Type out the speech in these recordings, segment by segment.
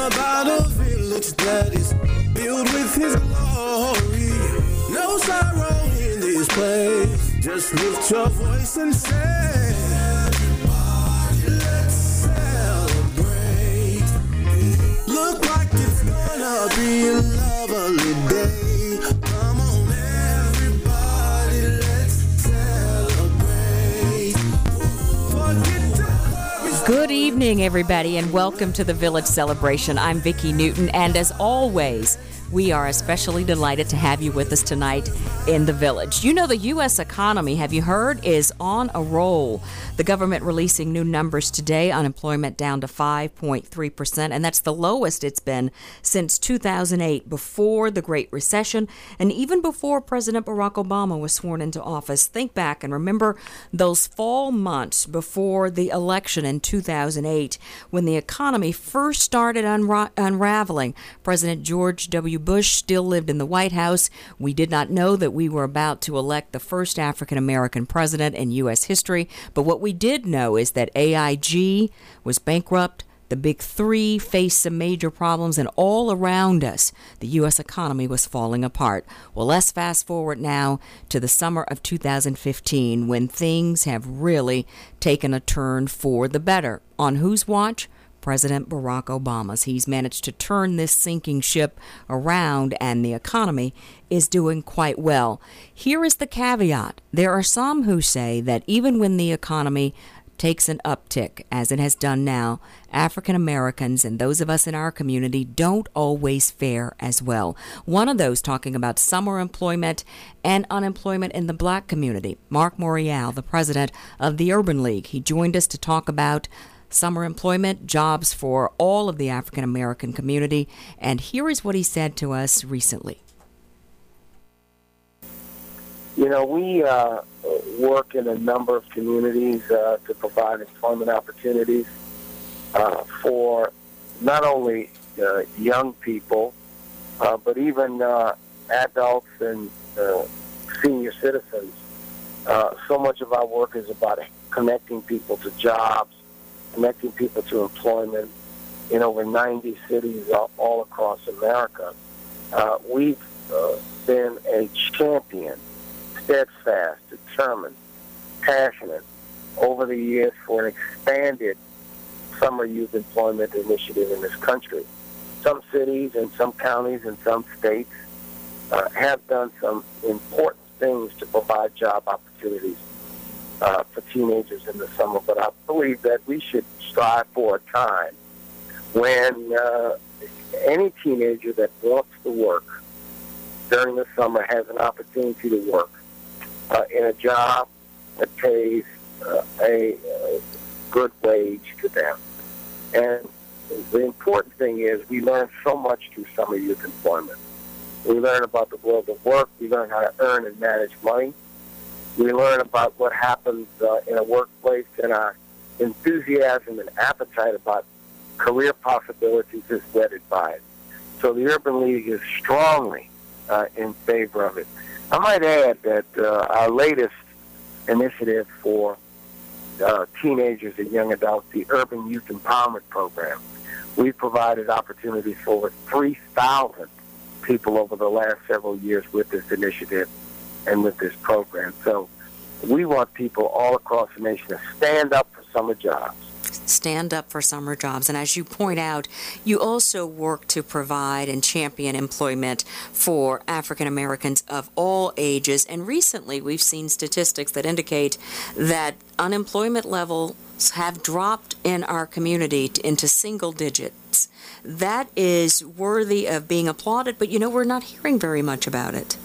about a village that is built with his glory. No sorrow in this place. Just lift your voice and say, everybody, let's celebrate. Look like it's gonna be a lovely day. Come on, everybody, let's celebrate. Forget the worries. Good evening, everybody, and welcome to the Village Celebration. I'm Vicki Newton, and as always, we are especially delighted to have you with us tonight in the Village. You know, the U.S. economy, have you heard, is on a roll. The government releasing new numbers today, unemployment down to 5.3%, and that's the lowest it's been since 2008, before the Great Recession, and even before President Barack Obama was sworn into office. Think back and remember those fall months before the election in 2008, when the economy first started unraveling. President George W. Bush still lived in the White House. We did not know that we were about to elect the first African-American president in U.S. history, but what we did know is that AIG was bankrupt. The big three faced some major problems, and all around us, the U.S. economy was falling apart. Well, let's fast forward now to the summer of 2015, when things have really taken a turn for the better. On whose watch? President Barack Obama's. He's managed to turn this sinking ship around, and the economy is doing quite well. Here is the caveat. There are some who say that even when the economy takes an uptick, as it has done now, African Americans and those of us in our community don't always fare as well. One of those talking about summer employment and unemployment in the black community, Mark Morial, the president of the Urban League. He joined us to talk about summer employment, jobs for all of the African American community, and here is what he said to us recently. You know, we work in a number of communities to provide employment opportunities for not only young people, but even adults and senior citizens. So much of our work is about connecting people to jobs, connecting people to employment in over 90 cities all across America. We've been a champion, steadfast, determined, passionate over the years for an expanded summer youth employment initiative in this country. Some cities and some counties and some states have done some important things to provide job opportunities for teenagers in the summer, but I believe that we should strive for a time when any teenager that wants to work during the summer has an opportunity to work in a job that pays a good wage to them. And the important thing is we learn so much through summer youth employment. We learn about the world of work. We learn how to earn and manage money. We learn about what happens in a workplace, and our enthusiasm and appetite about career possibilities is whetted by it. So the Urban League is strongly in favor of it. I might add that our latest initiative for teenagers and young adults, the Urban Youth Empowerment Program, we've provided opportunities for over 3,000 people over the last several years with this initiative and with this program. So we want people all across the nation to stand up for summer jobs. Stand up for summer jobs. And as you point out, you also work to provide and champion employment for African Americans of all ages. And recently we've seen statistics that indicate that unemployment levels have dropped in our community into single digits. That is worthy of being applauded, but we're not hearing very much about it.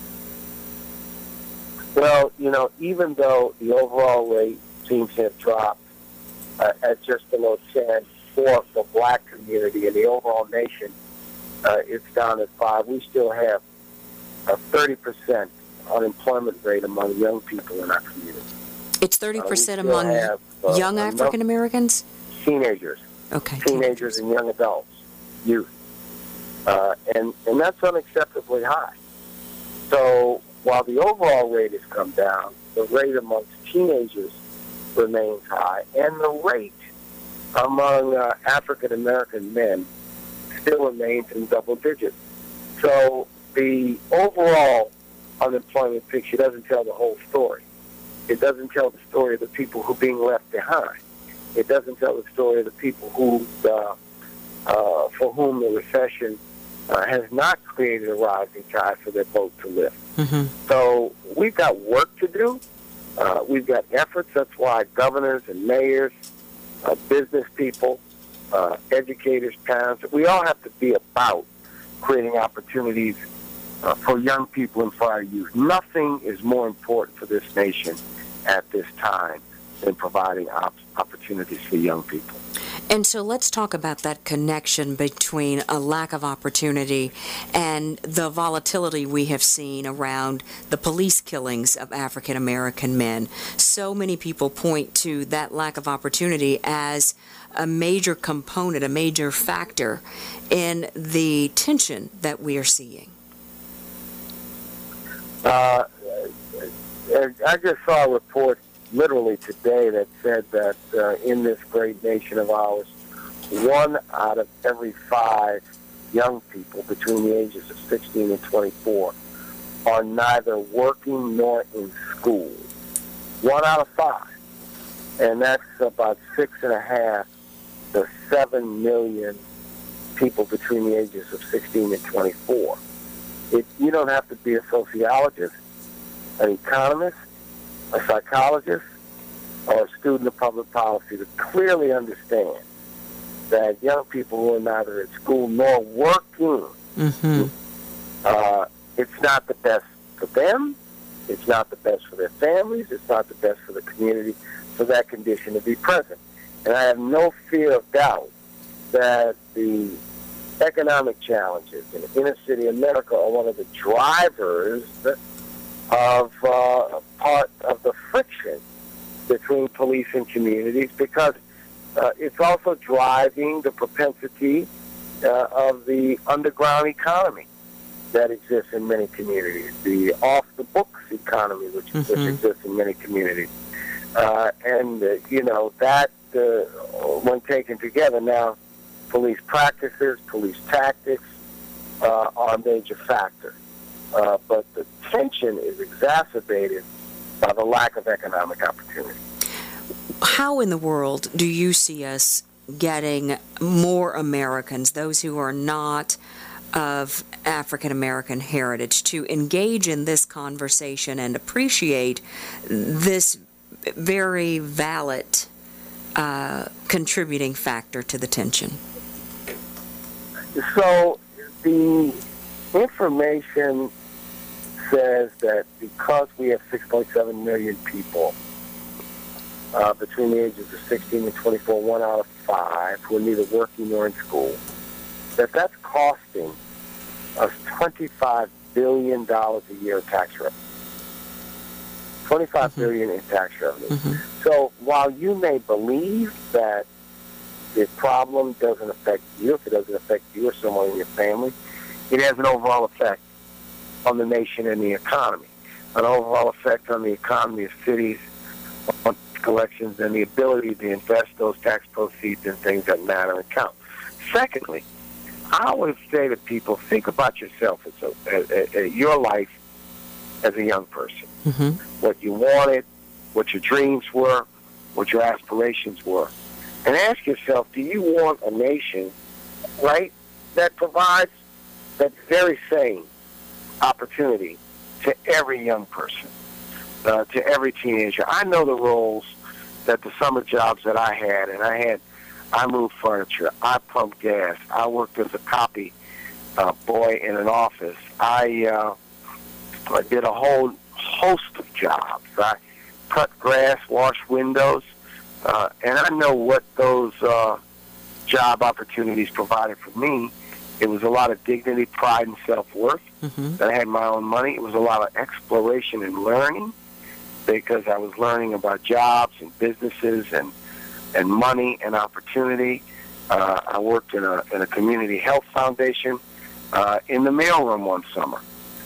Well, even though the overall rate seems to have dropped at just below 10 for the black community, and the overall nation, it's down at 5, we still have a 30% unemployment rate among young people in our community. It's 30% among young African Americans? Teenagers. Okay. Teenagers and young adults, youth. And that's unacceptably high. So while the overall rate has come down, the rate amongst teenagers remains high, and the rate among African-American men still remains in double digits. So the overall unemployment picture doesn't tell the whole story. It doesn't tell the story of the people who are being left behind. It doesn't tell the story of the people who, for whom the recession has not created a rising tide for their boat to lift. Mm-hmm. So we've got work to do. We've got efforts. That's why governors and mayors, business people, educators, parents, we all have to be about creating opportunities for young people and for our youth. Nothing is more important for this nation at this time than providing opportunities for young people. And so let's talk about that connection between a lack of opportunity and the volatility we have seen around the police killings of African American men. So many people point to that lack of opportunity as a major component, a major factor in the tension that we are seeing. I just saw a report literally today that said that in this great nation of ours, 1 out of every 5 young people between the ages of 16 and 24 are neither working nor in school. 1 out of 5. And that's about 6.5 to 7 million people between the ages of 16 and 24. You don't have to be a sociologist, an economist, a psychologist, or a student of public policy to clearly understand that young people who are neither at school nor working, Mm-hmm. It's not the best for them, it's not the best for their families, it's not the best for the community for that condition to be present. And I have no fear of doubt that the economic challenges in inner city America are one of the drivers of part of the friction between police and communities, because it's also driving the propensity of the underground economy that exists in many communities, the off-the-books economy which exists in many communities. That when taken together now, police practices, police tactics are a major factor. But the tension is exacerbated by the lack of economic opportunity. How in the world do you see us getting more Americans, those who are not of African American heritage, to engage in this conversation and appreciate this very valid contributing factor to the tension? So the information says that because we have 6.7 million people between the ages of 16 and 24, 1 out of 5 who are neither working nor in school, that's costing us $25 billion a year in tax revenue. $25 billion in tax revenue. Mm-hmm. So while you may believe that the problem doesn't affect you, if it doesn't affect you or someone in your family, it has an overall effect on the nation and the economy, an overall effect on the economy of cities, on collections, and the ability to invest those tax proceeds in things that matter and count. Secondly, I always say to people, think about yourself as your life as a young person. Mm-hmm. What you wanted, what your dreams were, what your aspirations were. And ask yourself, do you want a nation, right, that provides that very same opportunity to every young person, to every teenager? I know the roles that the summer jobs that I had, and I moved furniture, I pumped gas, I worked as a copy boy in an office, I did a whole host of jobs. I cut grass, washed windows, and I know what those job opportunities provided for me. It was a lot of dignity, pride, and self-worth. Mm-hmm. That I had my own money. It was a lot of exploration and learning, because I was learning about jobs and businesses and money and opportunity. I worked in a community health foundation in the mailroom one summer.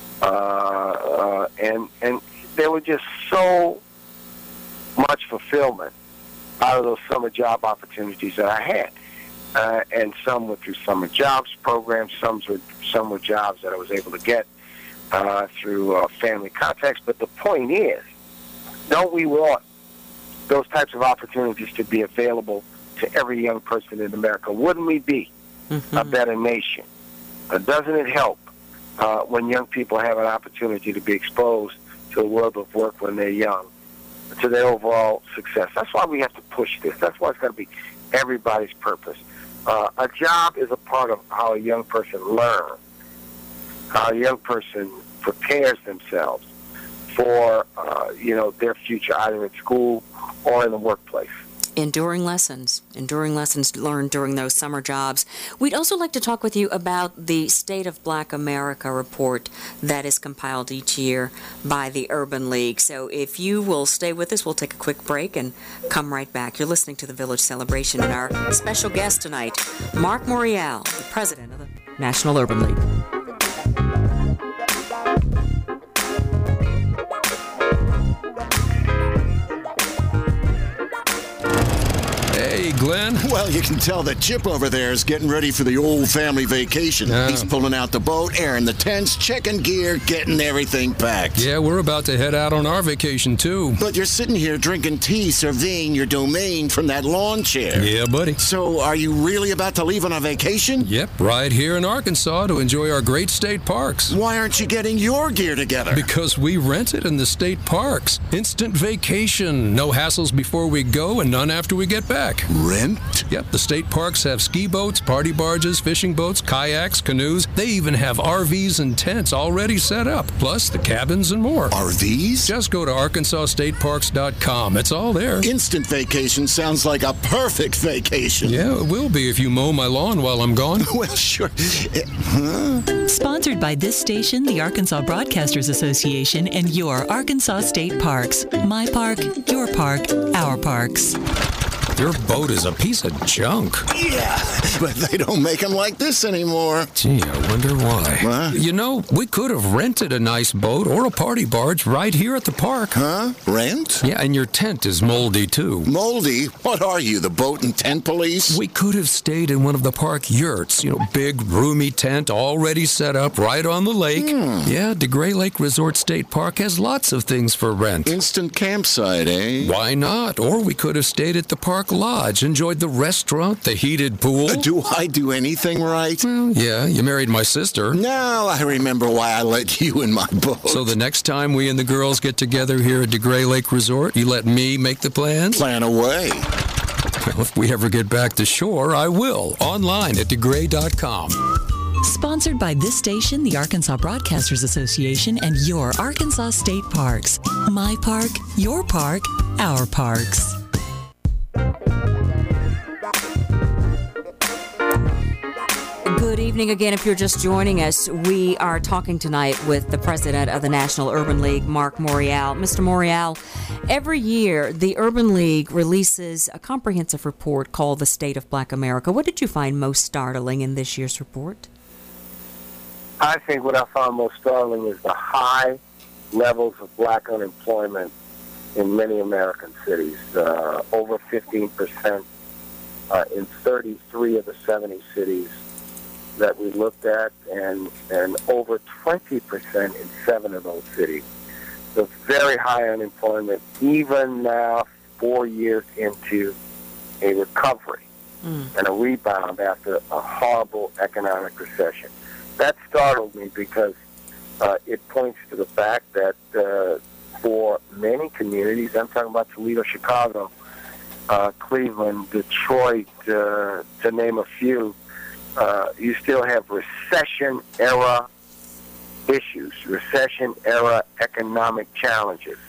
And there was just so much fulfillment out of those summer job opportunities that I had. and some were through summer jobs programs. Some were jobs that I was able to get through family contacts. But the point is, don't we want those types of opportunities to be available to every young person in America? Wouldn't we be a better nation? Doesn't it help when young people have an opportunity to be exposed to the world of work when they're young, to their overall success? That's why we have to push this. That's why it's got to be everybody's purpose. A job is a part of how a young person learns, how a young person prepares themselves for their future, either at school or in the workplace. Enduring lessons learned during those summer jobs. We'd also like to talk with you about the State of Black America report that is compiled each year by the Urban League. So if you will stay with us, we'll take a quick break and come right back. You're listening to the Village Celebration, and our special guest tonight, Mark Morial, the president of the National Urban League. Hey, Glenn. Well, you can tell that Chip over there is getting ready for the old family vacation. He's pulling out the boat, airing the tents, checking gear, getting everything packed. Yeah, we're about to head out on our vacation, too. But you're sitting here drinking tea, surveying your domain from that lawn chair. Yeah, buddy. So, are you really about to leave on a vacation? Yep, right here in Arkansas to enjoy our great state parks. Why aren't you getting your gear together? Because we rent it in the state parks. Instant vacation. No hassles before we go and none after we get back. Rent? Yep, the state parks have ski boats, party barges, fishing boats, kayaks, canoes. They even have RVs and tents already set up, plus the cabins and more. RVs? Just go to ArkansasStateParks.com. It's all there. Instant vacation sounds like a perfect vacation. Yeah, it will be if you mow my lawn while I'm gone. Well, sure. Sponsored by this station, the Arkansas Broadcasters Association, and your Arkansas State Parks. My park, your park, our parks. Your boat is a piece of junk. Yeah, but they don't make them like this anymore. Gee, I wonder why. What? You know, we could have rented a nice boat or a party barge right here at the park. Huh? Rent? Yeah, and your tent is moldy, too. Moldy? What are you, the boat and tent police? We could have stayed in one of the park yurts. You know, big, roomy tent already set up right on the lake. Yeah, DeGray Lake Resort State Park has lots of things for rent. Instant campsite, eh? Why not? Or we could have stayed at the park lodge, enjoyed the restaurant, the heated pool. Do I do anything right? Well, yeah, you married my sister. Now I remember why I let you in my boat. So the next time we and the girls get together here at DeGray Lake Resort, you let me make the plans? Plan away. Well, if we ever get back to shore, I will. Online at DeGray.com. Sponsored by this station, the Arkansas Broadcasters Association, and your Arkansas State Parks. My park, your park, our parks. Good evening again. If you're just joining us, we are talking tonight with the president of the National Urban League, Mark Morial. Mr. Morial, every year the Urban League releases a comprehensive report called The State of Black America. What did you find most startling in this year's report? I think what I found most startling is the high levels of black unemployment in many American cities, over 15% in 33 of the 70 cities that we looked at, and over 20% in 7 of those cities. So very high unemployment, even now 4 years into a recovery and a rebound after a horrible economic recession. That startled me because it points to the fact that for many communities, I'm talking about Toledo, Chicago, Cleveland, Detroit, to name a few, you still have recession-era issues, recession-era economic challenges.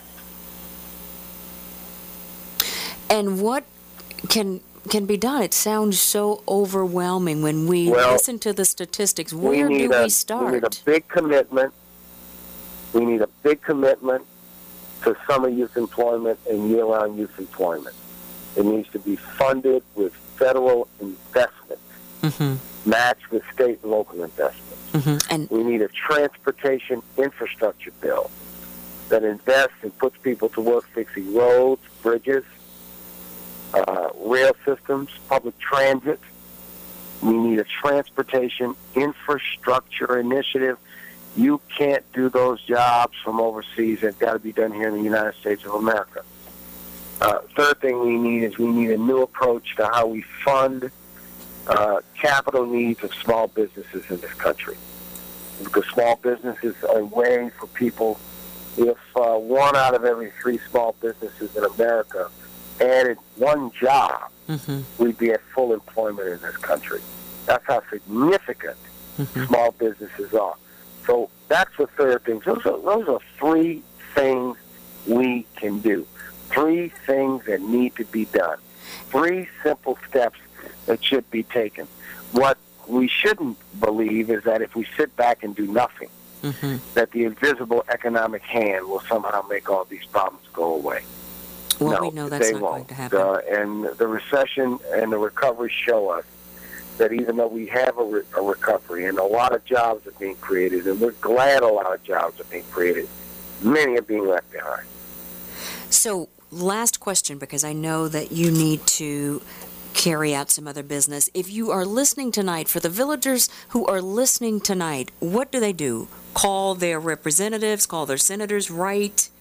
And what can be done? It sounds so overwhelming when we listen to the statistics. Where do we start? We need a big commitment. We need a big commitment to summer youth employment and year-round youth employment. It needs to be funded with federal investment, matched with state and local investment. And we need a transportation infrastructure bill that invests and puts people to work fixing roads, bridges, rail systems, public transit, We need a transportation infrastructure initiative. You can't do those jobs from overseas. They've got to be done here in the United States of America. Third thing we need is we need a new approach to how we fund capital needs of small businesses in this country. Because small businesses are a way for people, if 1 out of every 3 small businesses in America added 1 job, we'd be at full employment in this country. That's how significant small businesses are. So that's the third thing. Those are 3 things we can do. 3 things that need to be done. 3 simple steps that should be taken. What we shouldn't believe is that if we sit back and do nothing, that the invisible economic hand will somehow make all these problems go away. Well, no, we know that's not going to happen. And the recession and the recovery show us that even though we have a recovery and a lot of jobs are being created, and we're glad a lot of jobs are being created, many are being left behind. So, last question, because I know that you need to carry out some other business. If you are listening tonight, for the villagers who are listening tonight, what do they do? Call their representatives, call their senators, write,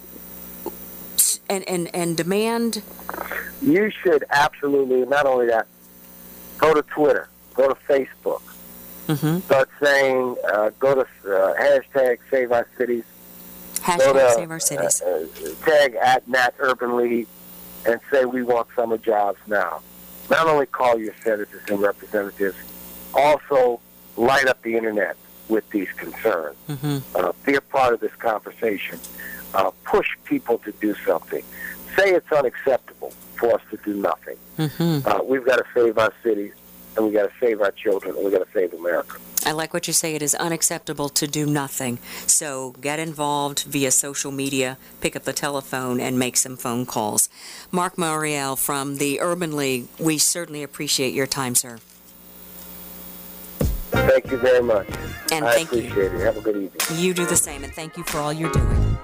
and demand? You should absolutely, not only that, go to Twitter, go to Facebook, start saying, go to hashtag Save Our Cities. Hashtag Save Our Cities. Tag at Nat Urban League and say we want summer jobs now. Not only call your senators and representatives, also light up the internet with these concerns. Be a part of this conversation. Push people to do something. Say it's unacceptable for us to do nothing. We've got to save our cities, and we've got to save our children, and we've got to save America. I like what you say. It is unacceptable to do nothing. So get involved via social media, pick up the telephone, and make some phone calls. Mark Morial from the Urban League, we certainly appreciate your time, sir. Thank you very much. And I appreciate it. Have a good evening. You do the same, and thank you for all you're doing.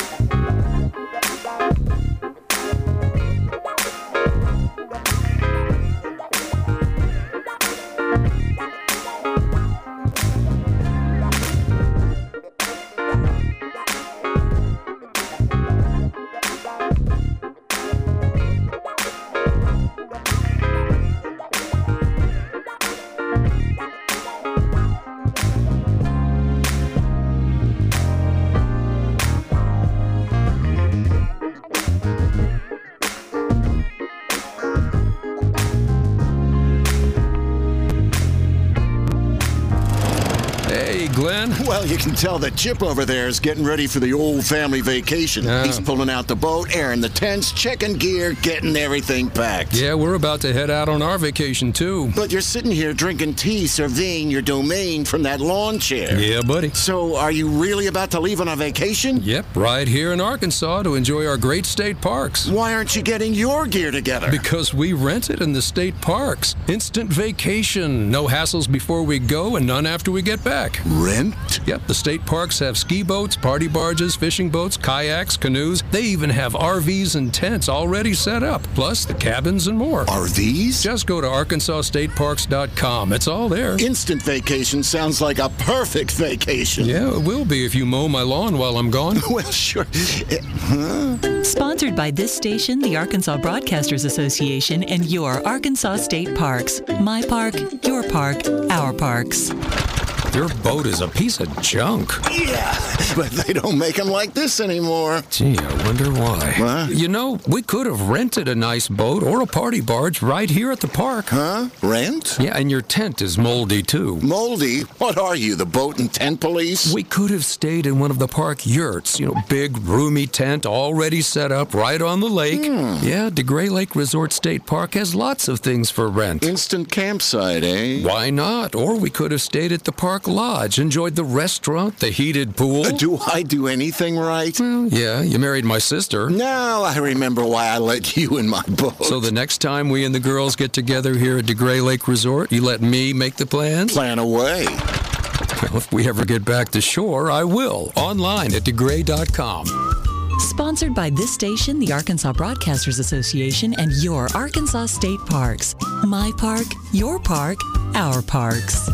Well, you can tell that Chip over there is getting ready for the old family vacation. He's pulling out the boat, airing the tents, checking gear, getting everything packed. Yeah, we're about to head out on our vacation, too. But you're sitting here drinking tea, surveying your domain from that lawn chair. Yeah, buddy. So, are you really about to leave on a vacation? Yep, right here in Arkansas to enjoy our great state parks. Why aren't you getting your gear together? Because we rent it in the state parks. Instant vacation. No hassles before we go and none after we get back. Rent? Yep, the state parks have ski boats, party barges, fishing boats, kayaks, canoes. They even have RVs and tents already set up, plus the cabins and more. RVs? Just go to ArkansasStateParks.com. It's all there. Instant vacation sounds like a perfect vacation. Yeah, it will be if you mow my lawn while I'm gone. Well, sure. Sponsored by this station, the Arkansas Broadcasters Association, and your Arkansas State Parks. My park, your park, our parks. Your boat is a piece of junk. Yeah, but they don't make them like this anymore. Gee, I wonder why. Huh? You know, we could have rented a nice boat or a party barge right here at the park. Huh? Rent? Yeah, and your tent is moldy, too. Moldy? What are you, the boat and tent police? We could have stayed in one of the park yurts. You know, big, roomy tent already set up right on the lake. Yeah, DeGray Lake Resort State Park has lots of things for rent. Instant campsite, eh? Why not? Or we could have stayed at the park lodge, enjoyed the restaurant, the heated pool. Do I do anything right? Well, yeah, you married my sister. Now I remember why I let you in my boat. So the next time we and the girls get together here at DeGray Lake Resort, you let me make the plans? Plan away. Well, if we ever get back to shore, I will. Online at DeGray.com. Sponsored by this station, the Arkansas Broadcasters Association, and your Arkansas State Parks. My park, your park, our parks.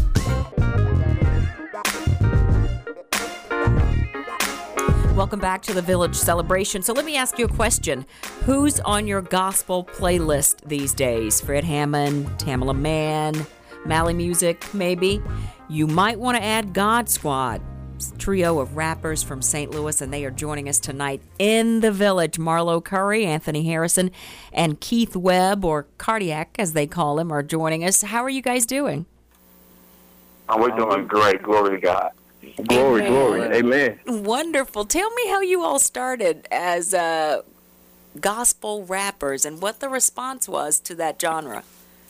Welcome back to the Village Celebration. So let me ask you a question. Who's on your gospel playlist these days? Fred Hammond, Tamala Mann, Mally Music, maybe? You might want to add God Squad, trio of rappers from St. Louis, and they are joining us tonight in the Village. Marlo Curry, Anthony Harrison, and Keith Webb, or Cardiac as they call him, are joining us. How are you guys doing? We're doing great. Glory to God. Glory, glory. Amen. Wonderful. Tell me how you all started as gospel rappers and what the response was to that genre.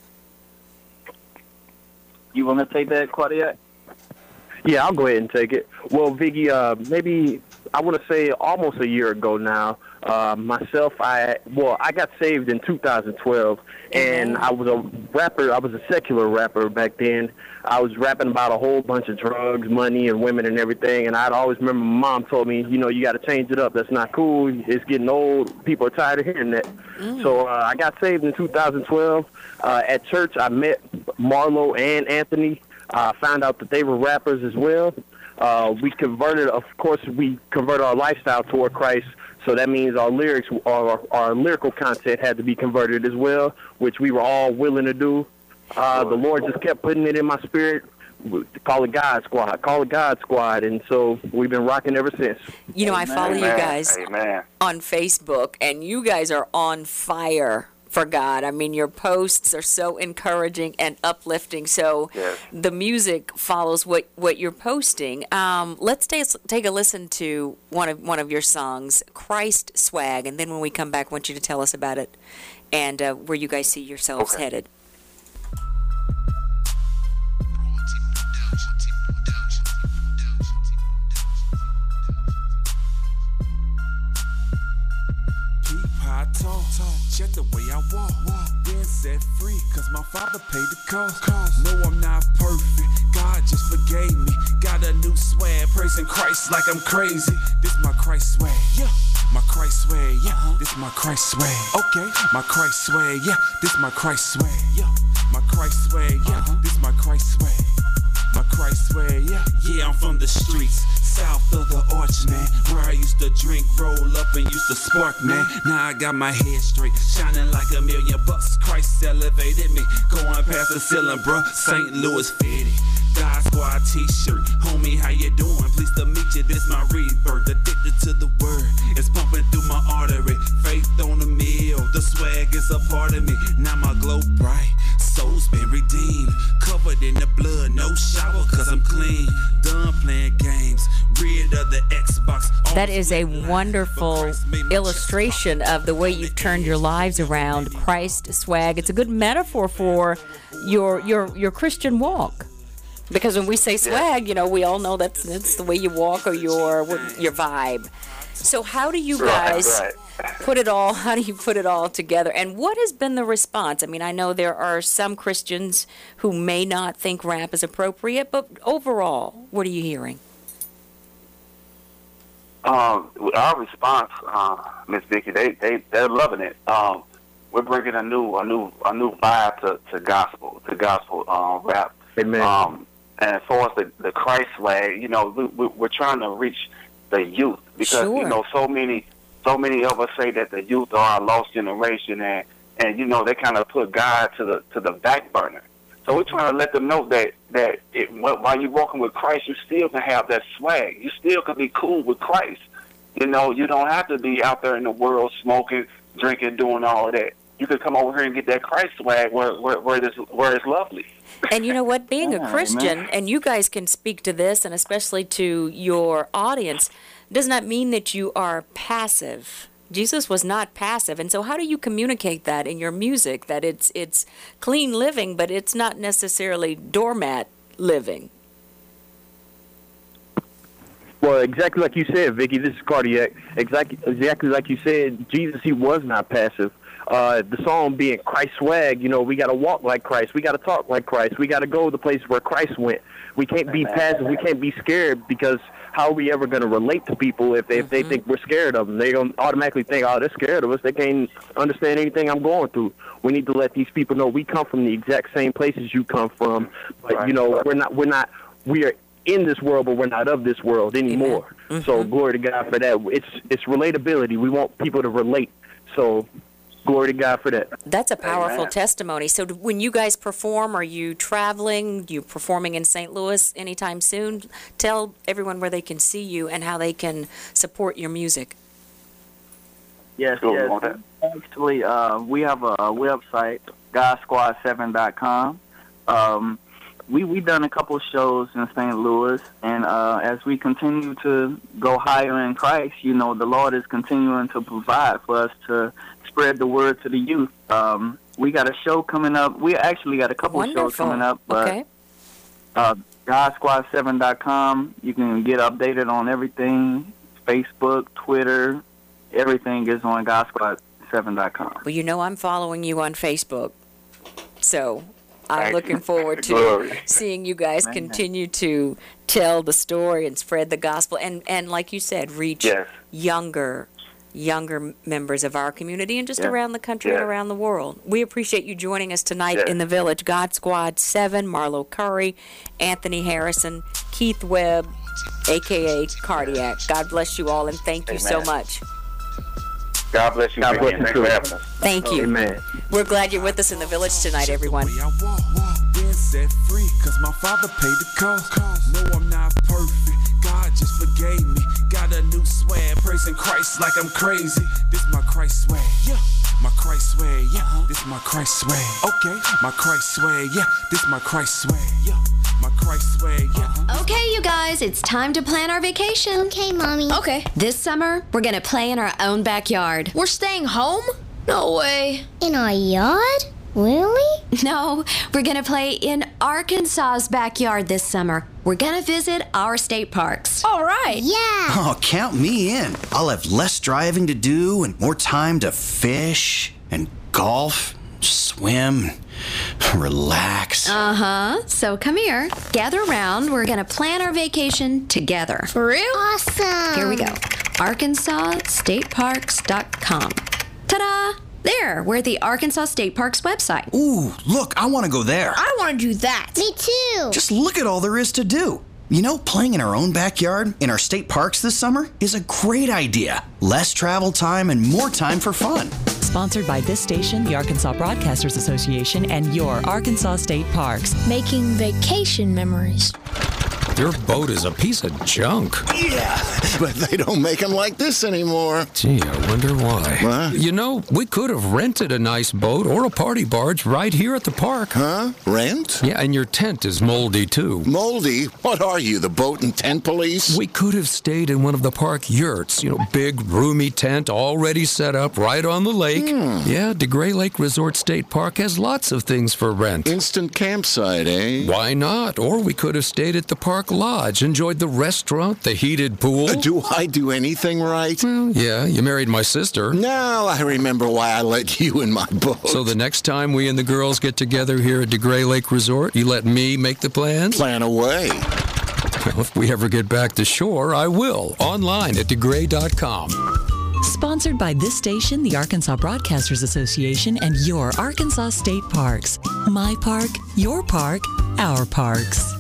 You want to take that, Cardiac? Yeah, I'll go ahead and take it. Well, Vicky, maybe I want to say almost a year ago now. Myself, I got saved in 2012, and I was a rapper. I was a secular rapper back then. I was rapping about a whole bunch of drugs, money, and women and everything. And I'd always remember my mom told me, you got to change it up. That's not cool. It's getting old. People are tired of hearing that. So I got saved in 2012. At church, I met Marlo and Anthony. Found out that they were rappers as well. We converted our lifestyle toward Christ. So that means our lyrics, our lyrical content had to be converted as well, which we were all willing to do. The Lord just kept putting it in my spirit. Call it God Squad. And so we've been rocking ever since. I follow you guys on Facebook, and you guys are on fire for God. I mean, your posts are so encouraging and uplifting. So the music follows what you're posting. Let's take a listen to one of your songs, Christ Swag, and then when we come back, I want you to tell us about it and where you guys see yourselves headed. Check the way I walk, been set free, cause my father paid the cost. No, I'm not perfect, God just forgave me. Got a new swag, praising Christ like I'm crazy. This my Christ swag, yeah. My Christ swag, yeah. This my Christ swag, okay. My Christ swag, yeah. This my Christ swag, yeah. My Christ swag, yeah. This my Christ swag. My Christ swag, yeah. Yeah, I'm from the streets, south of the arch, man. Where I used to drink, roll up, and used to spark, man. Now I got my head straight, shining like $1 million. Christ elevated me, going past the ceiling, bruh. St. Louis fitted, God Squad t-shirt. Homie, how you doing? Pleased to meet you, this my rebirth. Addicted to the word, it's pumping through my artery. Faith on the meal, the swag is a part of me. Now my glow bright, soul's been redeemed. Covered in the blood, no shower cause I'm clean. Done playing games, rid of the Xbox. That is a wonderful illustration of the way you've turned your lives around. Christ swag. It's a good metaphor for your Christian walk. Because when we say swag, we all know that's the way you walk or your vibe. So how do you guys put it all together? And what has been the response? I mean, I know there are some Christians who may not think rap is appropriate, but overall, what are you hearing? Our response, Miss Vicki, they're loving it. We're bringing a new vibe to gospel rap. Amen. And as far as the Christ swag, we're trying to reach the youth because so many of us say that the youth are a lost generation, and they kind of put God to the back burner. So we're trying to let them know that while you're walking with Christ, you still can have that swag. You still can be cool with Christ. You don't have to be out there in the world smoking, drinking, doing all of that. You could come over here and get that Christ swag where it's lovely. And you know what? Being a Christian, and you guys can speak to this, and especially to your audience, does not mean that you are passive. Jesus was not passive. And so how do you communicate that in your music, that it's clean living, but it's not necessarily doormat living? Well, exactly like you said, Vicki, this is Cardiac. Exactly like you said, Jesus, he was not passive. The song being Christ swag, we got to walk like Christ. We got to talk like Christ. We got to go the places where Christ went. We can't be passive. We can't be scared, because how are we ever going to relate to people if they think we're scared of them? They're going to automatically think, oh, they're scared of us. They can't understand anything I'm going through. We need to let these people know we come from the exact same places you come from. But, we are in this world, but we're not of this world anymore. So glory to God for that. It's relatability. We want people to relate. So glory to God for that. That's a powerful testimony. So when you guys perform, are you traveling? You performing in St. Louis anytime soon? Tell everyone where they can see you and how they can support your music. Yes. Actually, we have a website, GodSquad7.com. We've done a couple shows in St. Louis, and as we continue to go higher in Christ, the Lord is continuing to provide for us to spread the word to the youth. We got a show coming up. We actually got a couple of shows coming up. But, GodSquad7.com. You can get updated on everything. Facebook, Twitter, everything is on GodSquad7.com. Well, I'm following you on Facebook, so I'm looking forward to seeing you guys continue to tell the story and spread the gospel, and like you said, reach younger members of our community and just around the country and around the world. We appreciate you joining us tonight in the Village. God Squad 7, Marlo Curry, Anthony Harrison, Keith Webb, a.k.a. Cardiac. God bless you all, and thank you so much. God bless you. God bless you. Thanks for having us. Thank you. Amen. We're glad you're with us in the Village tonight, everyone. Been set free, cause my father paid the cost. No, I'm not perfect. God just forgave me. Got a new swag, praising Christ like I'm crazy. This my Christ swag, yeah. My Christ swag, yeah. This my Christ swag. Okay, my Christ swag, yeah. This my Christ swag, yeah. My Christ swag, yeah. Okay, you guys, it's time to plan our vacation. Okay, Mommy. Okay. This summer, we're gonna play in our own backyard. We're staying home? No way. In our yard? Really? No, we're gonna play in Arkansas's backyard this summer. We're gonna visit our state parks. All right. Yeah. Oh, count me in. I'll have less driving to do and more time to fish and golf, swim, relax. So come here, gather around. We're gonna plan our vacation together. For real? Awesome. Here we go. ArkansasStateParks.com. Ta-da! There, we're at the Arkansas State Parks website. Ooh, look, I want to go there. I want to do that. Me too. Just look at all there is to do. Playing in our own backyard in our state parks this summer is a great idea. Less travel time and more time for fun. Sponsored by this station, the Arkansas Broadcasters Association, and your Arkansas State Parks. Making vacation memories. Your boat is a piece of junk. Yeah, but they don't make them like this anymore. Gee, I wonder why. What? We could have rented a nice boat or a party barge right here at the park. Huh? Rent? Yeah, and your tent is moldy, too. Moldy? What are you, the boat and tent police? We could have stayed in one of the park yurts. Big, roomy tent already set up right on the lake. Yeah, DeGray Lake Resort State Park has lots of things for rent. Instant campsite, eh? Why not? Or we could have stayed at the park lodge, enjoyed the restaurant, the heated pool. Do I do anything right? Well, yeah, you married my sister. Now I remember why I let you in my boat. So the next time we and the girls get together here at DeGray Lake Resort, you let me make the plans? Plan away. Well, if we ever get back to shore, I will. Online at DeGray.com. Sponsored by this station, the Arkansas Broadcasters Association, and your Arkansas State Parks. My park, your park, our parks.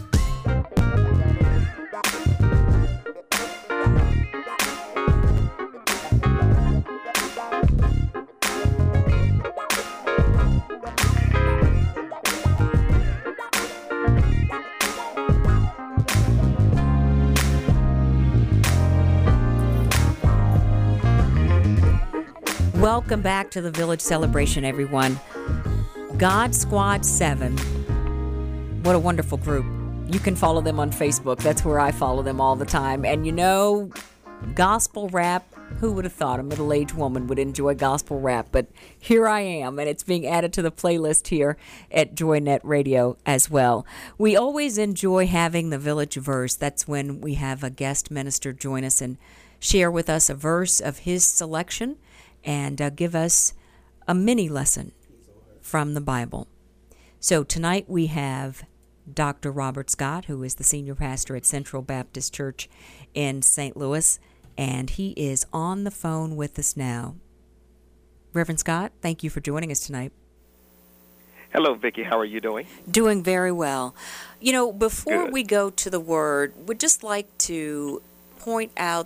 Welcome back to the Village Celebration, everyone. God Squad 7. What a wonderful group. You can follow them on Facebook. That's where I follow them all the time. And gospel rap, who would have thought a middle-aged woman would enjoy gospel rap? But here I am, and it's being added to the playlist here at JoyNet Radio as well. We always enjoy having the Village Verse. That's when we have a guest minister join us and share with us a verse of his selection and give us a mini lesson from the Bible. So tonight we have Dr. Robert Scott, who is the senior pastor at Central Baptist Church in St. Louis, and he is on the phone with us now. Reverend Scott, thank you for joining us tonight. Hello, Vicki. How are you doing? Doing very well. You know, before we go to the Word, would just like to point out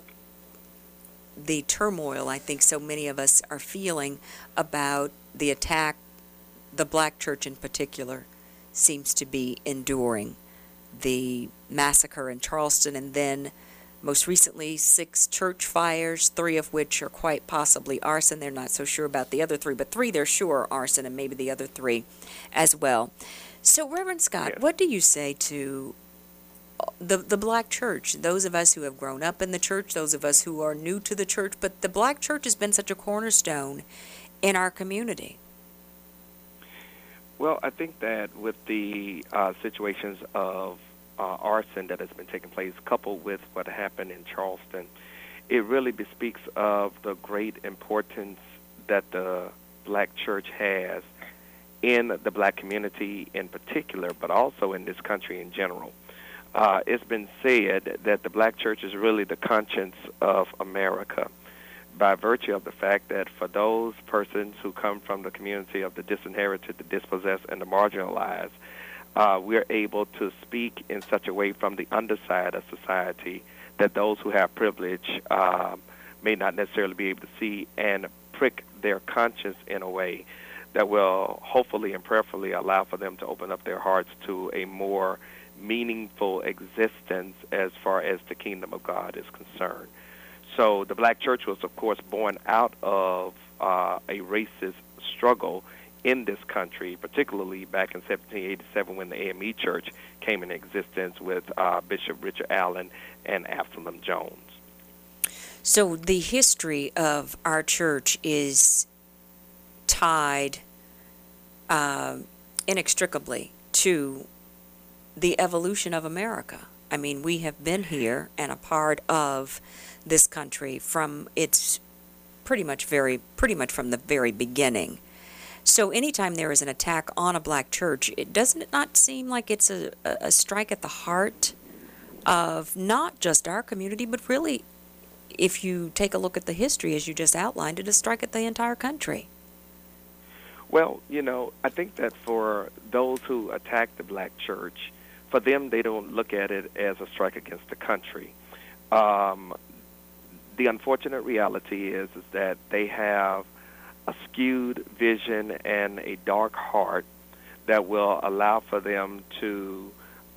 the turmoil I think so many of us are feeling about the attack the black church in particular seems to be enduring. The massacre in Charleston, and then most recently 6 church fires, 3 of which are quite possibly arson. They're not so sure about the other 3, but 3 they're sure are arson, and maybe the other 3 as well. So, Reverend Scott, what do you say to the black church, those of us who have grown up in the church, those of us who are new to the church, but the black church has been such a cornerstone in our community? Well, I think that with the situations of arson that has been taking place, coupled with what happened in Charleston, it really bespeaks of the great importance that the black church has in the black community in particular, but also in this country in general. It's been said that the black church is really the conscience of America, by virtue of the fact that for those persons who come from the community of the disinherited, the dispossessed, and the marginalized, we're able to speak in such a way from the underside of society that those who have privilege may not necessarily be able to see, and prick their conscience in a way that will hopefully and prayerfully allow for them to open up their hearts to a more meaningful existence as far as the kingdom of God is concerned. So the black church was, of course, born out of a racist struggle in this country, particularly back in 1787 when the AME Church came in existence with Bishop Richard Allen and Absalom Jones. So the history of our church is tied inextricably to the evolution of America. I mean, we have been here and a part of this country from its pretty much from the very beginning. So anytime there is an attack on a black church, doesn't it not seem like it's a strike at the heart of not just our community, but really, if you take a look at the history as you just outlined, it is a strike at the entire country? Well, you know, I think that for those who attack the black church, for them, they don't look at it as a strike against the country. The unfortunate reality is that they have a skewed vision and a dark heart that will allow for them to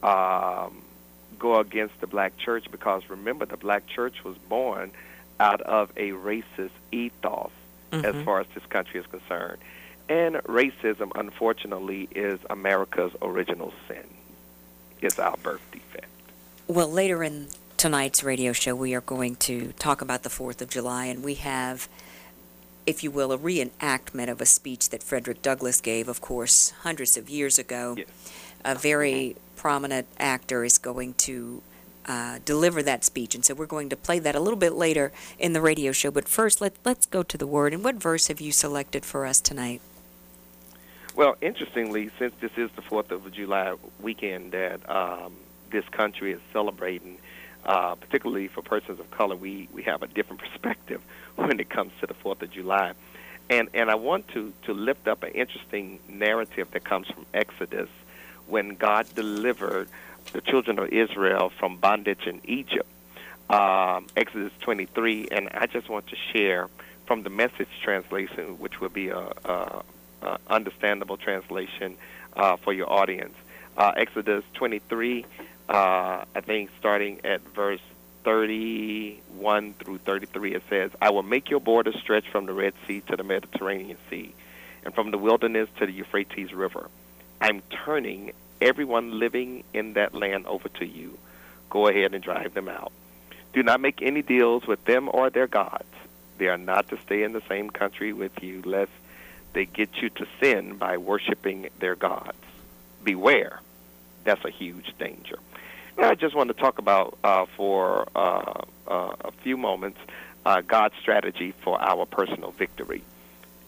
go against the black church, because remember, the black church was born out of a racist ethos as far as this country is concerned. And racism, unfortunately, is America's original sin. It's our birth defect. Well, later in tonight's radio show, we are going to talk about the 4th of July, and we have, if you will, a reenactment of a speech that Frederick Douglass gave, of course, hundreds of years ago. Yes. A very prominent actor is going to deliver that speech, and so we're going to play that a little bit later in the radio show. But first, let's go to the Word. And what verse have you selected for us tonight? Well, interestingly, since this is the 4th of July weekend that this country is celebrating, particularly for persons of color, we have a different perspective when it comes to the 4th of July. And I want to lift up an interesting narrative that comes from Exodus, when God delivered the children of Israel from bondage in Egypt, Exodus 23. And I just want to share from the Message translation, which will be a understandable translation for your audience. Exodus 23, I think starting at verse 31 through 33, it says, I will make your border stretch from the Red Sea to the Mediterranean Sea, and from the wilderness to the Euphrates River. I'm turning everyone living in that land over to you. Go ahead and drive them out. Do not make any deals with them or their gods. They are not to stay in the same country with you, lest they get you to sin by worshiping their gods. Beware. That's a huge danger. Now, I just want to talk about, for a few moments, God's strategy for our personal victory.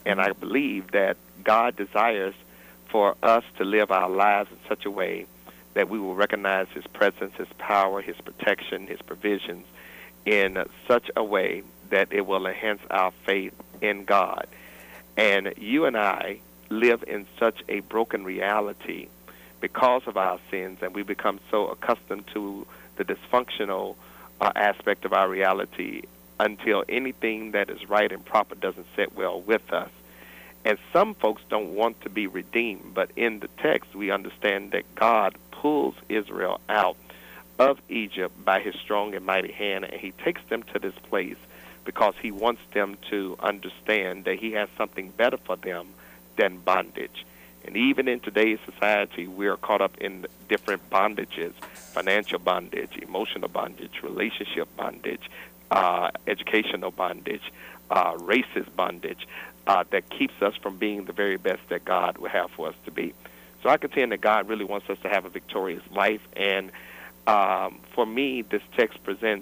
And I believe that God desires for us to live our lives in such a way that we will recognize his presence, his power, his protection, his provisions in such a way that it will enhance our faith in God. And you and I live in such a broken reality because of our sins, and we become so accustomed to the dysfunctional aspect of our reality until anything that is right and proper doesn't sit well with us. And some folks don't want to be redeemed, but in the text we understand that God pulls Israel out of Egypt by his strong and mighty hand, and he takes them to this place because he wants them to understand that he has something better for them than bondage. And even in today's society, we are caught up in different bondages: financial bondage, emotional bondage, relationship bondage, educational bondage, racist bondage, that keeps us from being the very best that God would have for us to be. So I contend that God really wants us to have a victorious life. And for me, this text presents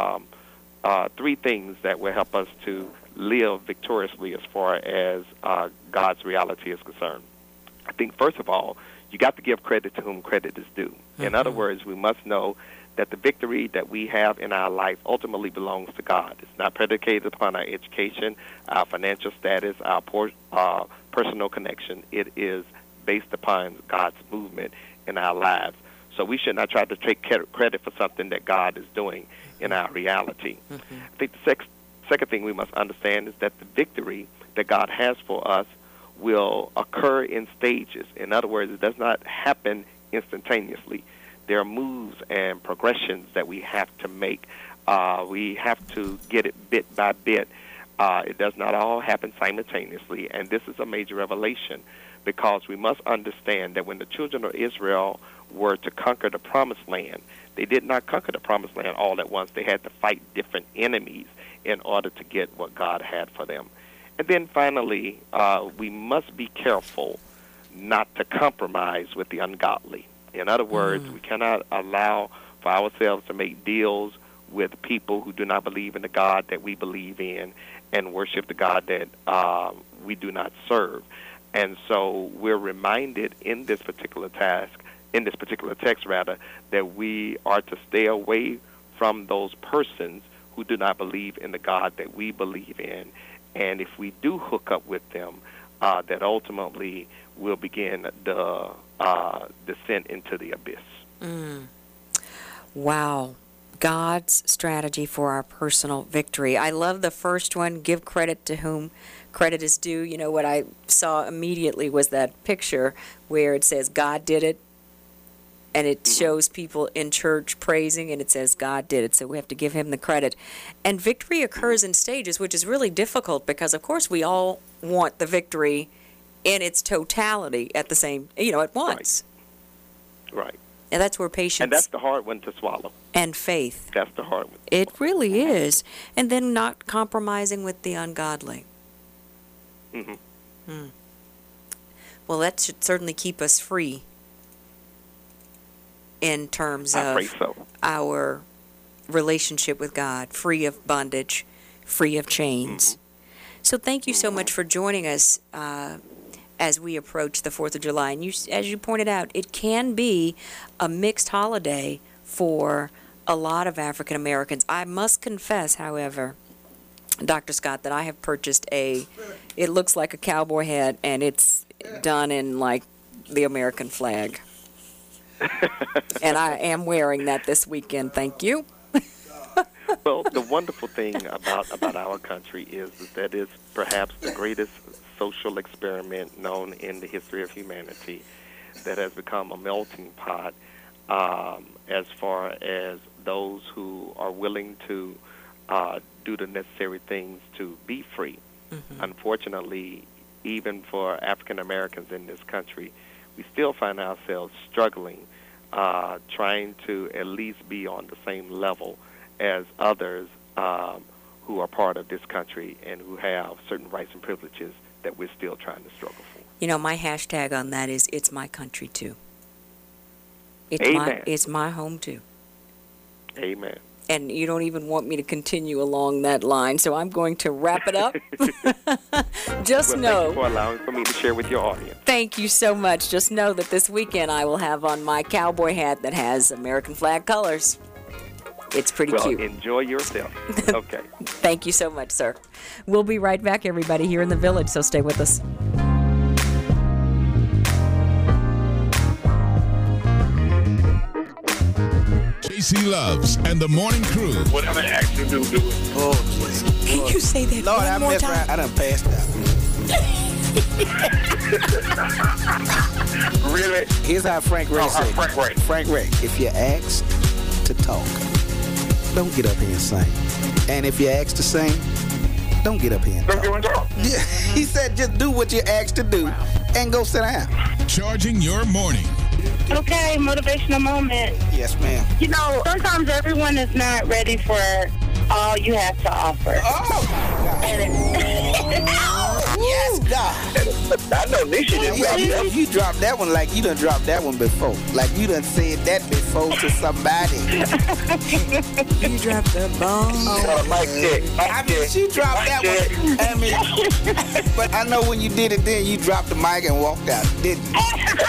three things that will help us to live victoriously as far as God's reality is concerned. I think, first of all, you got to give credit to whom credit is due. In other words, we must know that the victory that we have in our life ultimately belongs to God. It's not predicated upon our education, our financial status, our personal connection. It is based upon God's movement in our lives. So we should not try to take credit for something that God is doing in our reality. I think the second thing we must understand is that the victory that God has for us will occur in stages. In other words, it does not happen instantaneously. There are moves and progressions that we have to make. We have to get it bit by bit. It does not all happen simultaneously, and this is a major revelation, because we must understand that when the children of Israel were to conquer the Promised Land, they did not conquer the Promised Land all at once. They had to fight different enemies in order to get what God had for them. And then finally, we must be careful not to compromise with the ungodly. In other words, we cannot allow for ourselves to make deals with people who do not believe in the God that we believe in and worship the God that we do not serve. And so we're reminded in this particular text, that we are to stay away from those persons who do not believe in the God that we believe in. And if we do hook up with them, that ultimately will begin the descent into the abyss. Wow. God's strategy for our personal victory. I love the first one, give credit to whom credit is due. You know, what I saw immediately was that picture where it says God did it, and it shows people in church praising, and it says God did it, so we have to give him the credit. And victory occurs in stages, which is really difficult because, of course, we all want the victory in its totality at the same, at once. Right. And that's where patience... And that's the hard one to swallow. And faith. That's the hard one. It really is. And then not compromising with the ungodly. Well, that should certainly keep us free in terms of our relationship with God, free of bondage, free of chains. So thank you so much for joining us as we approach the 4th of July. And as you pointed out, it can be a mixed holiday for a lot of African Americans. I must confess, however, Dr. Scott, that I have purchased it looks like a cowboy hat, and it's done in like the American flag. And I am wearing that this weekend. Thank you. Well, the wonderful thing about our country is that it's perhaps the greatest social experiment known in the history of humanity that has become a melting pot as far as those who are willing to do the necessary things to be free. Unfortunately, even for African Americans in this country, we still find ourselves struggling, trying to at least be on the same level as others who are part of this country and who have certain rights and privileges that we're still trying to struggle for. My hashtag on that is, it's my country too. Amen. It's my home too. Amen. And you don't even want me to continue along that line, so I'm going to wrap it up. Just know. Thank you for allowing for me to share with your audience. Thank you so much. Just know that this weekend I will have on my cowboy hat that has American flag colors. It's pretty cute. Well, enjoy yourself. Okay. Thank you so much, sir. We'll be right back, everybody, here in the Village, so stay with us. JC Loves and the Morning Crew. Whatever action do it. Oh, Jesus. Can you say that Lord, one more time? Right. I done passed out. Really? Here's how Frank Ray said. Frank Ray, if you're asked to talk, don't get up here and sing. And if you're asked to sing, don't get up here and talk. Yeah, he said just do what you're asked to do and go sit down. Charging your morning. Okay, motivational moment. Yes, ma'am. You know, sometimes everyone is not ready for all you have to offer. Oh, yes, God. I know Nisha didn't you dropped that one like you done dropped that one before. Like you done said that before to somebody. You dropped the bomb. Mike check. I mean, she dropped that one. I mean, but I know when you did it then, you dropped the mic and walked out, didn't you?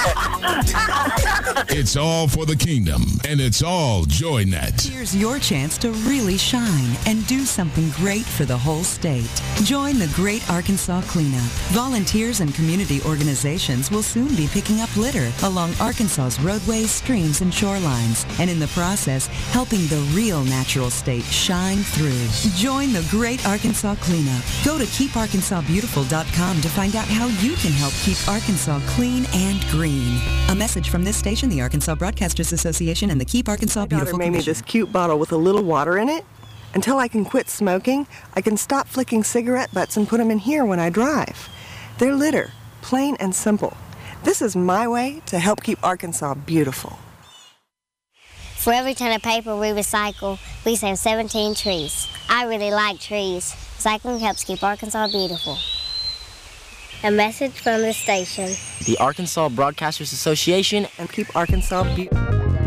It's all for the kingdom, and it's all JoyNet. Here's your chance to really shine and do something great for the whole state. Join the Great Arkansas Cleanup. Volunteers and community organizations will soon be picking up litter along Arkansas's roadways, streams, and shorelines, and in the process, helping the real natural state shine through. Join the Great Arkansas Cleanup. Go to keeparkansasbeautiful.com to find out how you can help keep Arkansas clean and green. A message from this station, the Arkansas Broadcasters Association, and the Keep Arkansas Beautiful My daughter made me Commission. this cute bottle with a little water in it. Until I can quit smoking, I can stop flicking cigarette butts and put them in here when I drive. They're litter, plain and simple. This is my way to help keep Arkansas beautiful. For every ton of paper we recycle, we save 17 trees. I really like trees. Recycling helps keep Arkansas beautiful. A message from the station, the Arkansas Broadcasters Association, and keep Arkansas beautiful.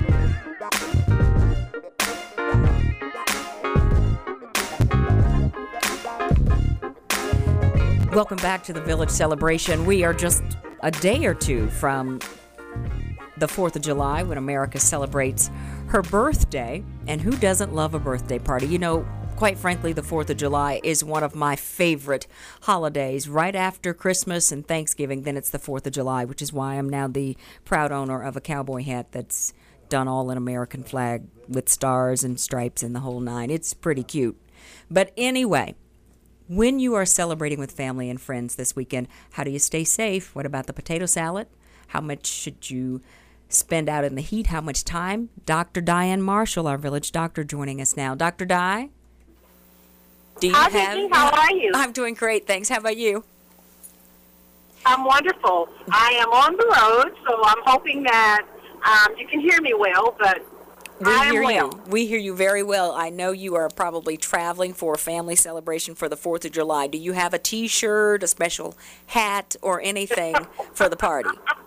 Welcome back to the Village Celebration. We are just a day or two from the 4th of July when America celebrates her birthday. And who doesn't love a birthday party? You know, quite frankly, the 4th of July is one of my favorite holidays. Right after Christmas and Thanksgiving, then it's the 4th of July, which is why I'm now the proud owner of a cowboy hat that's done all in American flag with stars and stripes and the whole nine. It's pretty cute. But anyway, when you are celebrating with family and friends this weekend, how do you stay safe? What about the potato salad? How much should you spend out in the heat? How much time? Dr. Diane Marshall, our village doctor, joining us now. Dr. Di? Hi, Vicky. How are you? I'm doing great, thanks. How about you? I'm wonderful. I am on the road, so I'm hoping that you can hear me well, but We hear you very well. I know you are probably traveling for a family celebration for the 4th of July. Do you have a T-shirt, a special hat, or anything for the party?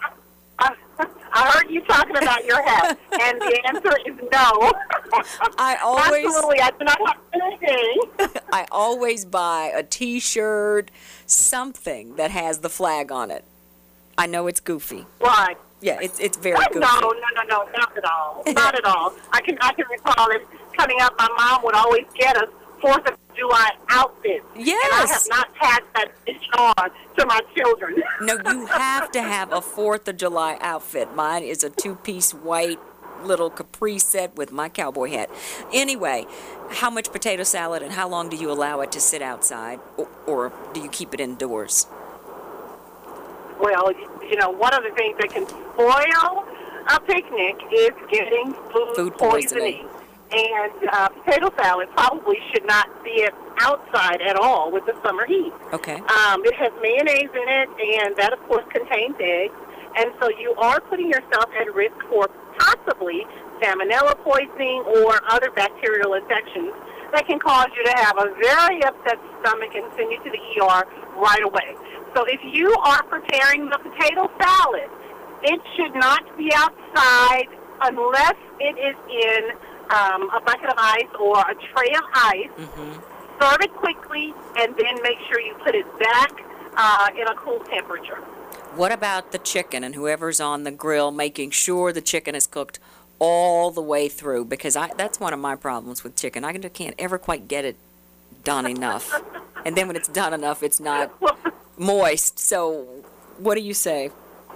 I heard you talking about your hat, and the answer is no. Absolutely, I do not have anything. I always buy a T-shirt, something that has the flag on it. I know it's goofy. Right. Yeah, it's very goofy. No, not at all. Not at all. I can recall it coming up. My mom would always get us 4th of July outfits. Yes. And I have not passed that on to my children. No, you have to have a 4th of July outfit. Mine is a 2-piece white little capri set with my cowboy hat. Anyway, how much potato salad and how long do you allow it to sit outside, or do you keep it indoors? Well, you know, one of the things that can spoil a picnic is getting food poisoning. And potato salad probably should not be outside at all with the summer heat. Okay. It has mayonnaise in it, and that, of course, contains eggs. And so you are putting yourself at risk for possibly salmonella poisoning or other bacterial infections that can cause you to have a very upset stomach and send you to the ER right away. So if you are preparing the potato salad, it should not be outside unless it is in a bucket of ice or a tray of ice. Serve it quickly, and then make sure you put it back in a cool temperature. What about the chicken and whoever's on the grill making sure the chicken is cooked all the way through? Because that's one of my problems with chicken. I can't ever quite get it done enough. And then when it's done enough, it's not moist. So what do you say?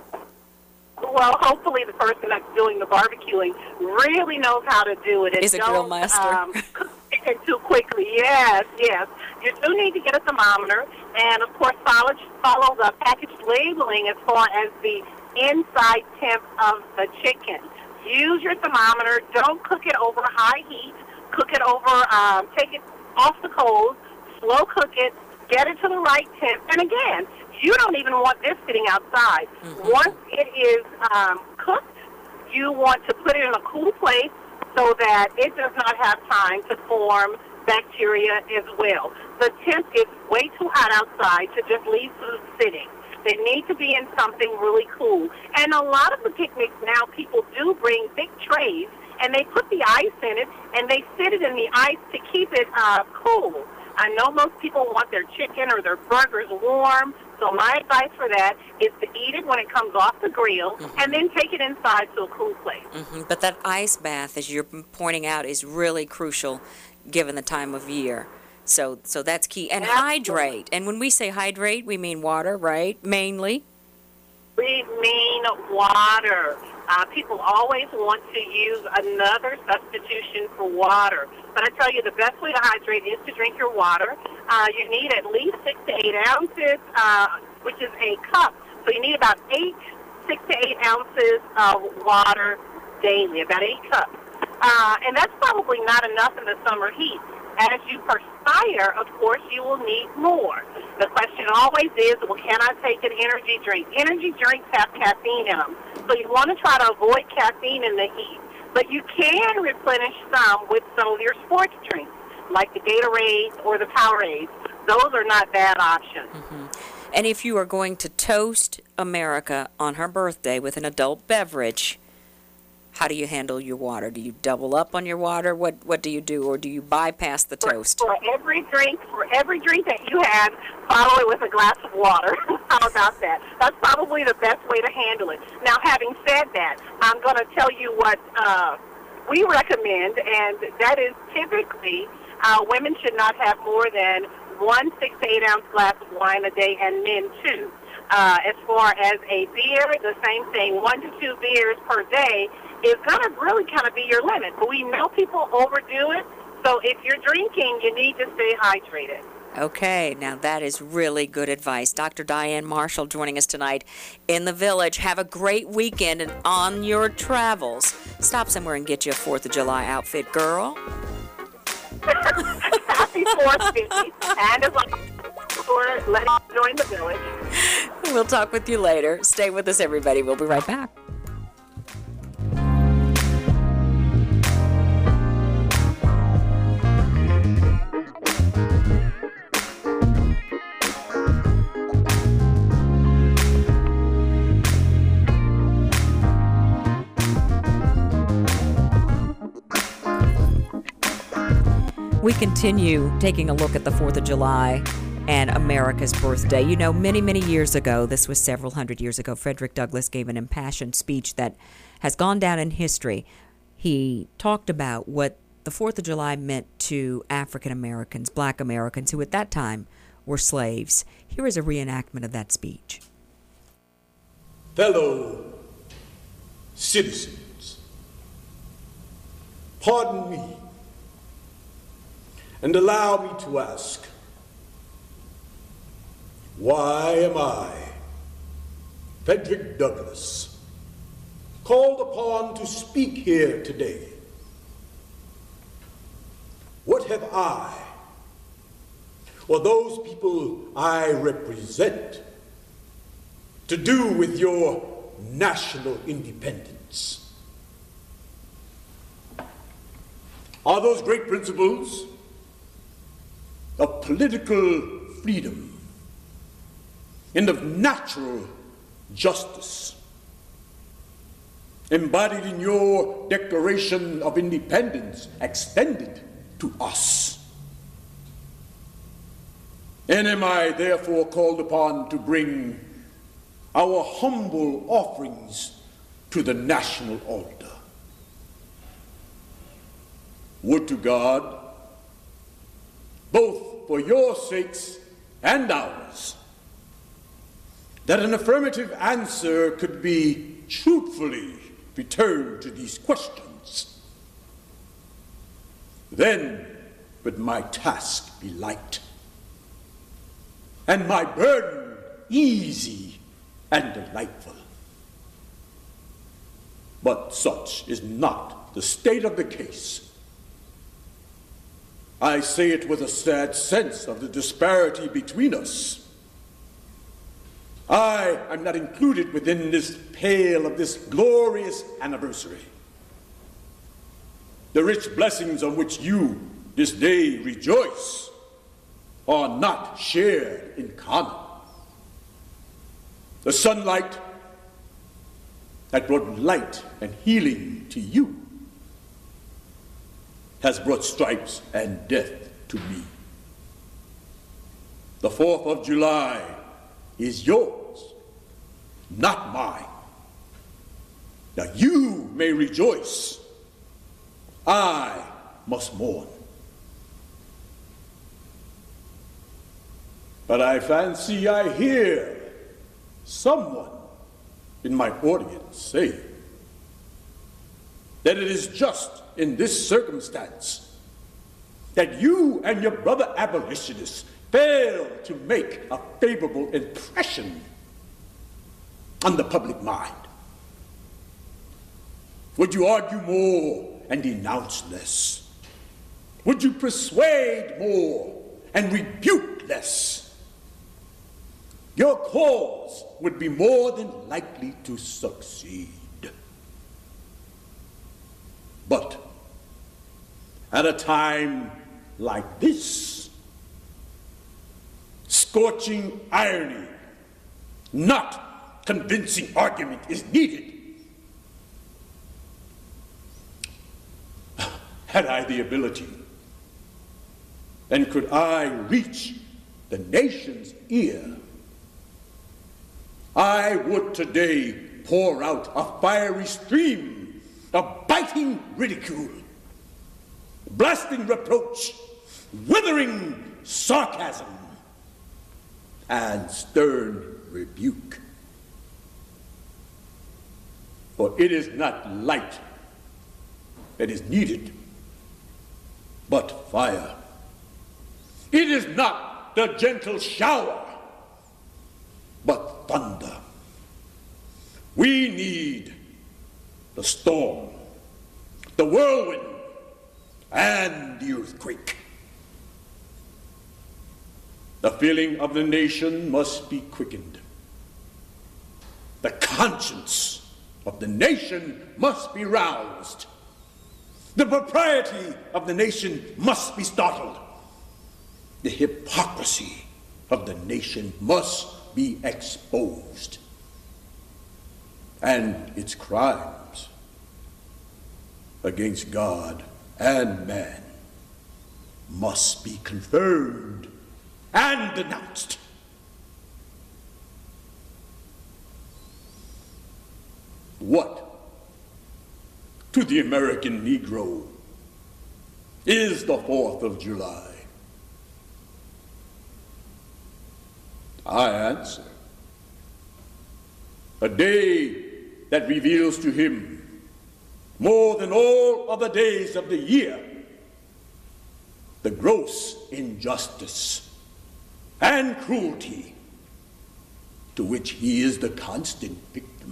Well, hopefully the person that's doing the barbecuing really knows how to do it. Is a grill master. Cook it too quickly. Yes. You do need to get a thermometer, and of course follow the package labeling as far as the inside temp of the chicken. Use your thermometer. Don't cook it over high heat. Cook it over. Take it off the coals. Slow cook it. Get it to the right temp. And again, you don't even want this sitting outside. Once it is cooked, you want to put it in a cool place so that it does not have time to form bacteria as well. The temp is way too hot outside to just leave food sitting. They need to be in something really cool. And a lot of the picnics now, people do bring big trays, and they put the ice in it, and they sit it in the ice to keep it cool. I know most people want their chicken or their burgers warm, so my advice for that is to eat it when it comes off the grill and then take it inside to a cool place. But that ice bath, as you're pointing out, is really crucial given the time of year. So that's key. And hydrate. And when we say hydrate, we mean water, right? Mainly? We mean water. People always want to use another substitution for water. But I tell you, the best way to hydrate is to drink your water. You need at least 6 to 8 ounces, which is a cup. So you need about 6 to 8 ounces of water daily, about 8 cups. And that's probably not enough in the summer heat. As you perspire, of course, you will need more. The question always is, well, can I take an energy drink? Energy drinks have caffeine in them, so you want to try to avoid caffeine in the heat. But you can replenish some with some of your sports drinks, like the Gatorades or the Powerades. Those are not bad options. And if you are going to toast America on her birthday with an adult beverage, how do you handle your water? Do you double up on your water? What do you do, or do you bypass the toast? For every drink that you have, follow it with a glass of water. How about that? That's probably the best way to handle it. Now, having said that, I'm going to tell you what we recommend, and that is typically women should not have more than 1 6 to 8 ounce glass of wine a day, and men too. As far as a beer, the same thing. 1 to 2 beers per day is going to really kind of be your limit. But we know people overdo it, so if you're drinking, you need to stay hydrated. Okay, now that is really good advice. Dr. Diane Marshall joining us tonight in the Village. Have a great weekend, and on your travels, stop somewhere and get you a 4th of July outfit, girl. Happy 4th, Vicky. And as long as letting you join the Village. We'll talk with you later. Stay with us, everybody. We'll be right back. We continue taking a look at the 4th of July and America's birthday. You know, many, many years ago, this was several hundred years ago, Frederick Douglass gave an impassioned speech that has gone down in history. He talked about what the 4th of July meant to African Americans, black Americans, who at that time were slaves. Here is a reenactment of that speech. Fellow citizens, pardon me, and allow me to ask, why am I, Frederick Douglass, called upon to speak here today? What have I, or those people I represent, to do with your national independence? Are those great principles of political freedom and of natural justice embodied in your Declaration of Independence, extended to us. And am I therefore called upon to bring our humble offerings to the national altar? Would to God, both for your sakes and ours, that an affirmative answer could be truthfully returned to these questions. Then would my task be light, and my burden easy and delightful. But such is not the state of the case. I say it with a sad sense of the disparity between us. I am not included within this pale of this glorious anniversary. The rich blessings on which you this day rejoice are not shared in common. The sunlight that brought light and healing to you has brought stripes and death to me. The 4th of July is yours, not mine. Now you may rejoice, I must mourn. But I fancy I hear someone in my audience say that it is just in this circumstance that you and your brother abolitionists failed to make a favorable impression on the public mind. Would you argue more and denounce less? Would you persuade more and rebuke less? Your cause would be more than likely to succeed. But at a time like this, scorching irony, not convincing argument is needed. Had I the ability, and could I reach the nation's ear, I would today pour out a fiery stream of biting ridicule, blasting reproach, withering sarcasm, and stern rebuke. For it is not light that is needed, but fire. It is not the gentle shower, but thunder. We need the storm, the whirlwind, and the earthquake. The feeling of the nation must be quickened. The conscience of the nation must be roused. The propriety of the nation must be startled. The hypocrisy of the nation must be exposed. And its crimes against God and man must be confirmed and denounced. What to the American Negro is the 4th of July? I answer, a day that reveals to him more than all other days of the year the gross injustice and cruelty to which he is the constant victim.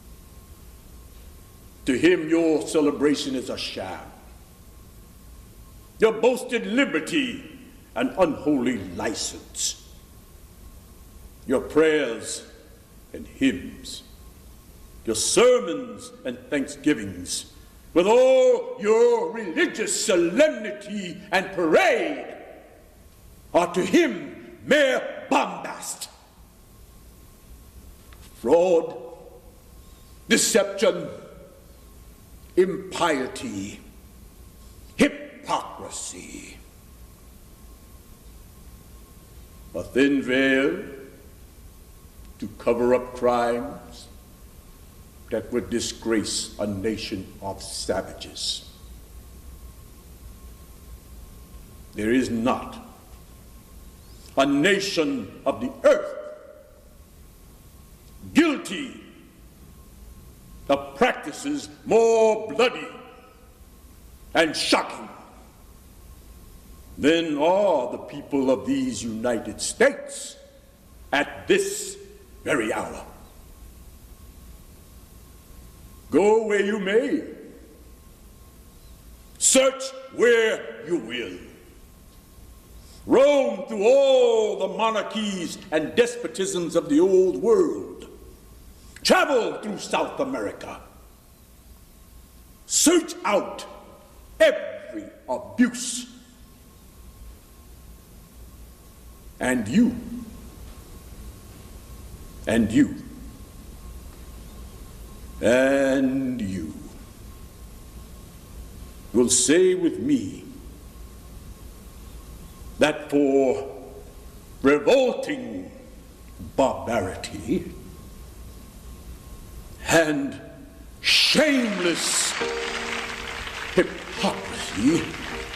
To him, your celebration is a sham. Your boasted liberty an unholy license. Your prayers and hymns, your sermons and thanksgivings, with all your religious solemnity and parade, are to him mere bombast. Fraud, deception, impiety, hypocrisy. A thin veil to cover up crimes that would disgrace a nation of savages. There is not a nation of the earth guilty of practices more bloody and shocking than are the people of these United States at this very hour. Go where you may, search where you will, roam through all the monarchies and despotisms of the old world, travel through South America, search out every abuse, and you will say with me that for revolting barbarity and shameless hypocrisy,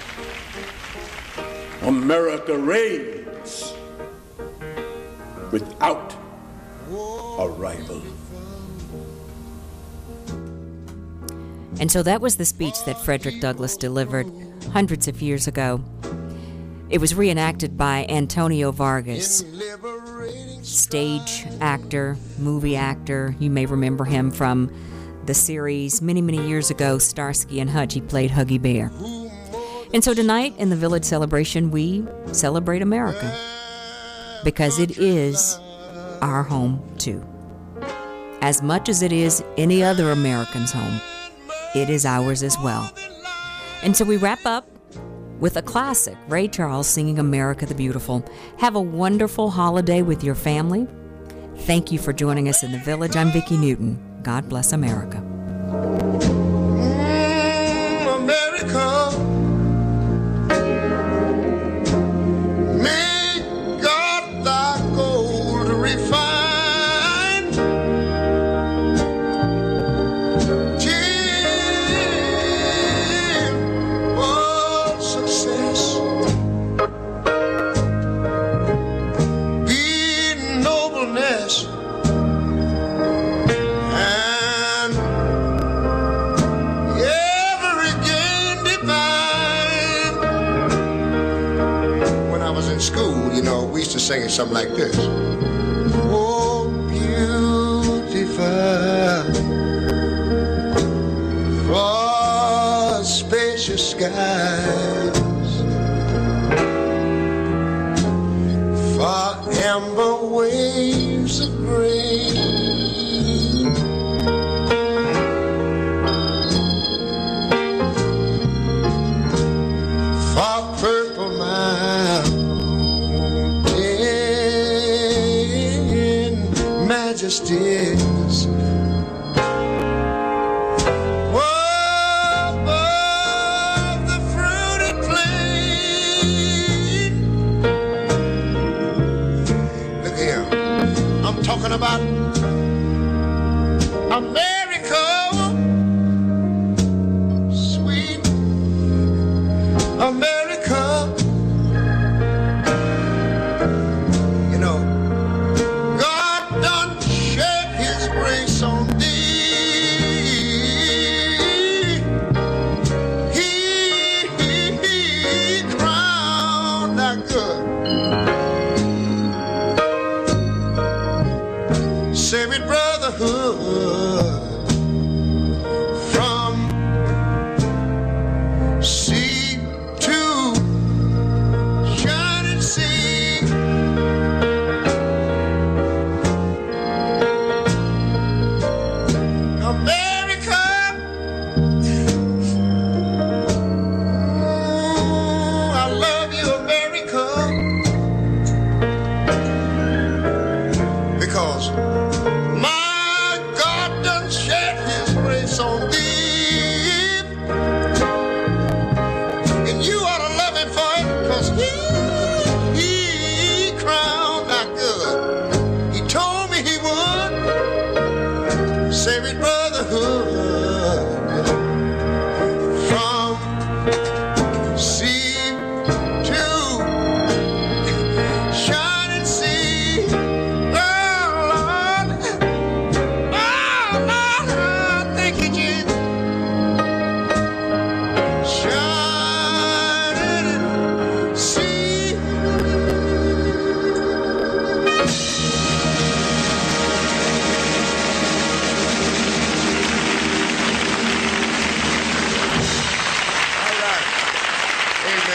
America reigns without a rival. And so that was the speech that Frederick Douglass delivered hundreds of years ago. It was reenacted by Antonio Vargas, stage actor, movie actor. You may remember him from the series many, many years ago, Starsky and Hutch. He played Huggy Bear. And so tonight in the Village Celebration, we celebrate America because it is our home too. As much as it is any other American's home, it is ours as well. And so we wrap up with a classic, Ray Charles singing America the Beautiful. Have a wonderful holiday with your family. Thank you for joining us in the Village. I'm Vicki Newton. God bless America. America, make God thy gold refined. We used to sing it something like this. Oh, beautiful for spacious skies, for amber waves of grain, for purple mountains, majesties, above the fruited plain. Look here, I'm talking about America, sweet America. You know, grace on thee, he crowned thy good.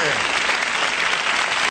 man.